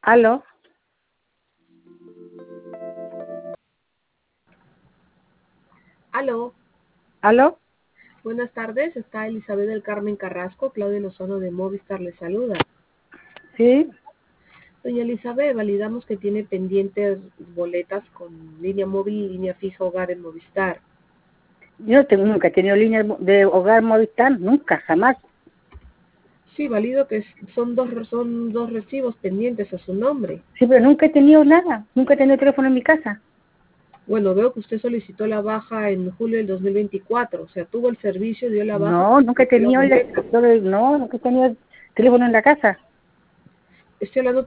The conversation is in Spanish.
¿Aló? Aló, ¿Aló? buenas tardes. Está Elizabeth del Carmen Carrasco. Claudia Lozano de Movistar le saluda. Sí. Doña Elizabeth, validamos que tiene pendientes boletas con línea móvil y línea fija hogar en Movistar. Nunca he tenido línea de hogar Movistar, nunca, jamás. Sí, valido que son dos recibos pendientes a su nombre. Sí, pero nunca he tenido nada, nunca he tenido teléfono en mi casa. Bueno, veo que usted solicitó la baja en julio del 2024. O sea, tuvo el servicio, dio la baja, No, nunca he la tenido, boleta. no, nunca he tenido teléfono en la casa. Estoy hablando